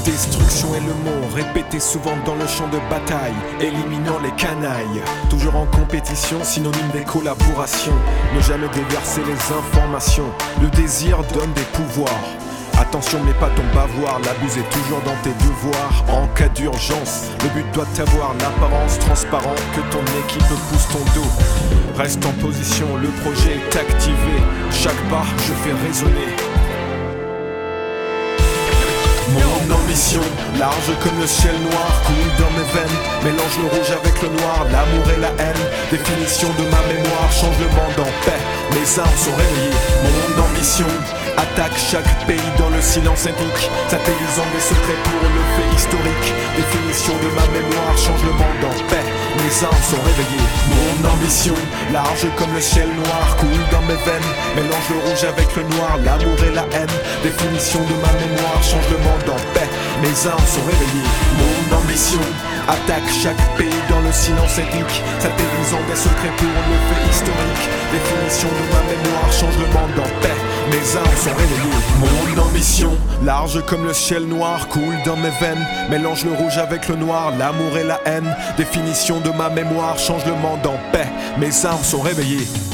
destruction est le mot répété souvent dans le champ de bataille, éliminant les canailles. Toujours en compétition, synonyme des collaborations. Ne jamais déverser les informations. Le désir donne des pouvoirs. Attention, mets pas ton bavoir, l'abus est toujours dans tes devoirs. En cas d'urgence, le but doit avoir l'apparence transparente que ton équipe pousse ton dos. Reste en position, le projet est activé. Chaque pas, je fais résonner mon ambition, large comme le ciel noir, coule dans mes veines, mélange le rouge avec le noir, l'amour et la haine, définition de ma mémoire, change le monde en paix, mes armes sont réveillées, mon ambition, attaque chaque pays dans le silence éthique, satellisant des secrets pour le fait historique, définition de ma mémoire, change le monde en paix, mes armes sont réveillées, mon ambition, large comme le ciel noir, coule dans mes veines, mélange le rouge avec le noir, l'amour et la haine, définition de ma mémoire, change le monde en paix, mes armes sont réveillées, mon ambition attaque chaque pays dans le silence éthique, satellisant des secrets pour le fait historique, définition de ma mémoire, change le monde en paix, mes armes sont réveillées, mon ambition large comme le ciel noir, coule dans mes veines, mélange le rouge avec le noir, l'amour et la haine, définition de ma mémoire, change le monde en paix, mes armes sont réveillées.